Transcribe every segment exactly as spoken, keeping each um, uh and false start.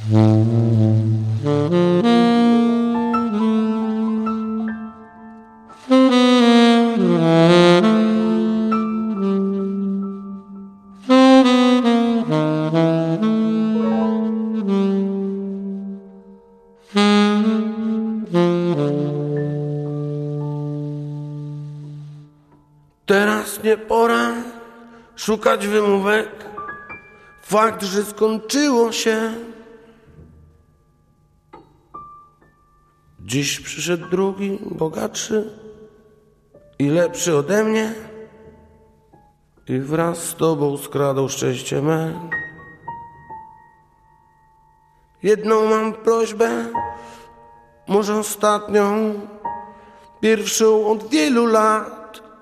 Teraz nie pora szukać wymówek. Fakt, że skończyło się. Dziś przyszedł drugi, bogatszy i lepszy ode mnie, i wraz z tobą skradał szczęście me. Jedną mam prośbę, może ostatnią, pierwszą od wielu lat.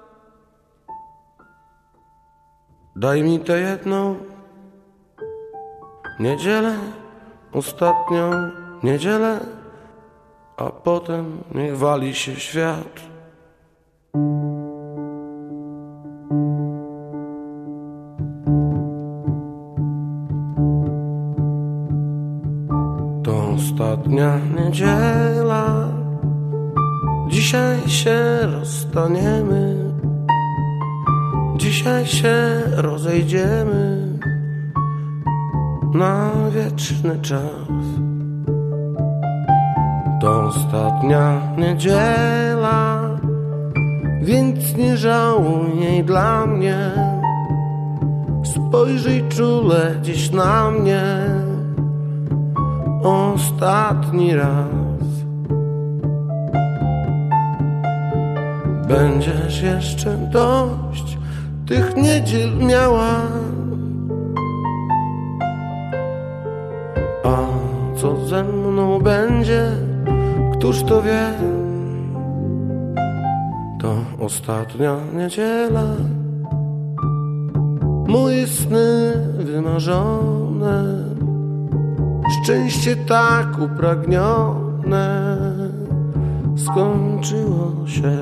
Daj mi tę jedną niedzielę, ostatnią niedzielę, a potem niech wali się świat. To ostatnia niedziela, dzisiaj się rozstaniemy, dzisiaj się rozejdziemy na wieczny czas. To ostatnia niedziela, więc nie żałuj jej dla mnie. Spojrzyj czule dziś na mnie ostatni raz. Będziesz jeszcze dość tych niedziel miała, a co ze mną będzie, któż to wie? To ostatnia niedziela, moje sny wymarzone, szczęście tak upragnione skończyło się.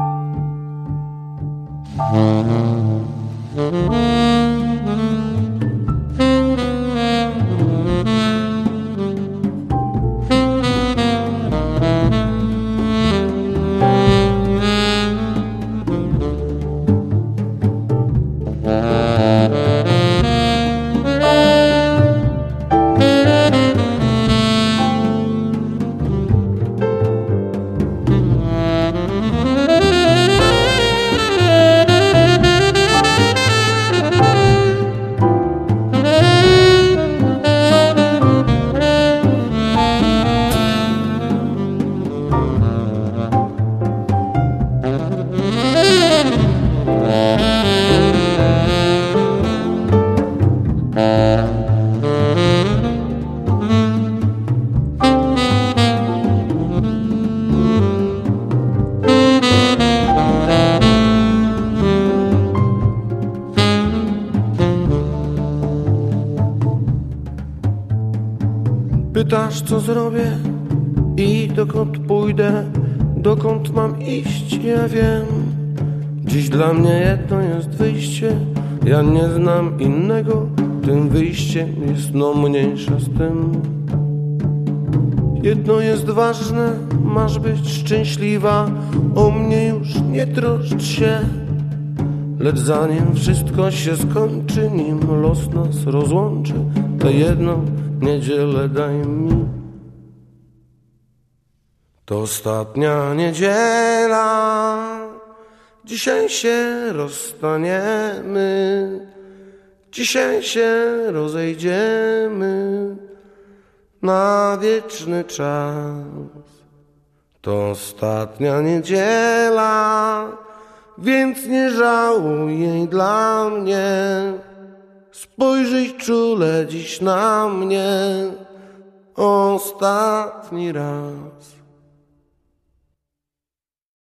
Pytasz, co zrobię i dokąd pójdę, dokąd mam iść, ja wiem. Dziś dla mnie jedno jest wyjście, ja nie znam innego, tym wyjściem jest no mniejsza z tym. Jedno jest ważne, masz być szczęśliwa, o mnie już nie troszcz się. Lecz zanim wszystko się skończy, nim los nas rozłączy, to jedną niedzielę daj mi. To ostatnia niedziela, dzisiaj się rozstaniemy, dzisiaj się rozejdziemy na wieczny czas. To ostatnia niedziela, więc nie żałuj jej dla mnie. Spojrzyj czule dziś na mnie ostatni raz.